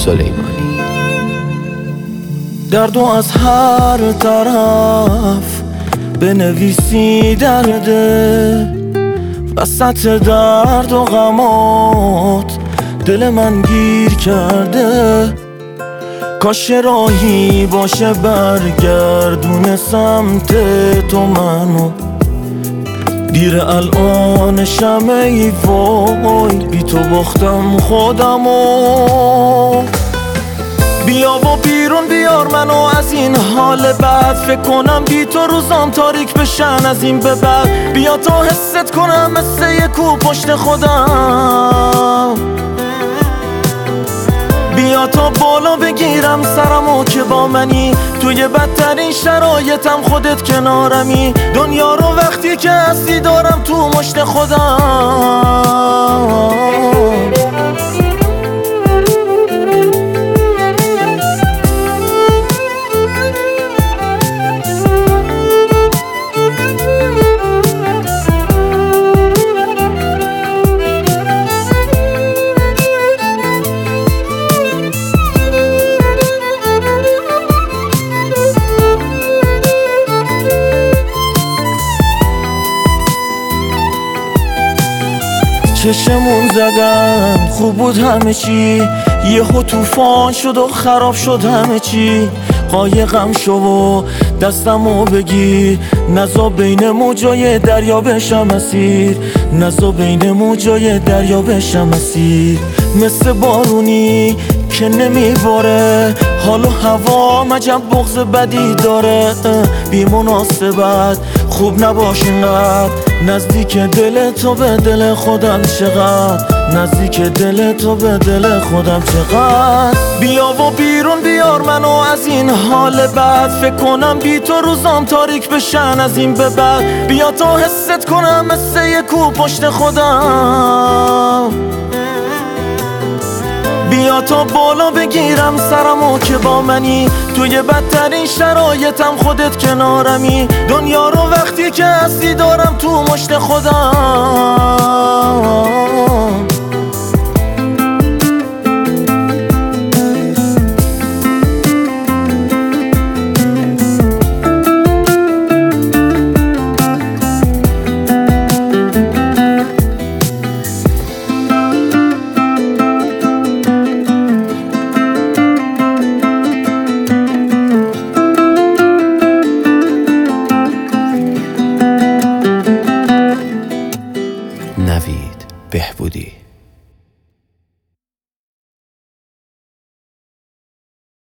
سلیمانی. دردو از هر طرف بنویسی درده، وسط درد و غمات دل من گیر کرده. کاش راهی باشه برگردونه سمت تو منو، دیر الان شمه ای وای بی تو باختم خودمو. بیا و بیرون بیار منو از این حال بد، فکر کنم بی تو روزام تاریک بشن از این به بعد. بیا تا حست کنم مثل یک کو پشت خودم، بیا تا بالا بگیرم سرمو که با منی. توی بدترین شرایطم خودت کنارمی، دنیا رو وقتی که هستی دارم تو مشت خودم. چشمون زدم خوب بود همه چی، یهو طوفان شد و خراب شد همه چی. قایقم شو و دستمو بگیر، نزا بین موجای دریا بشم اسیر، نزا بین موجای دریا بشم اسیر. مثل بارونی که نمیباره، حال و هوا عجب بغض بدی داره. بی مناسبت خوب نباش اینقدر، نزدیک دل تو به دل خودم چقدر، نزدیک دل تو به دل خودم چقدر. بیا و بیرون بیار منو از این حال بد، فکر کنم بی تو روزام تاریک بشن از این به بعد. بیا تا حست کنم مثل یک کو پشت خودم، بیا تا بالا بگیرم سرمو که با منی. توی بدترین شرایطم خودت کنارمی، دنیا رو وقتی که هستی دارم تو مشت خودم. نوید بهبودی.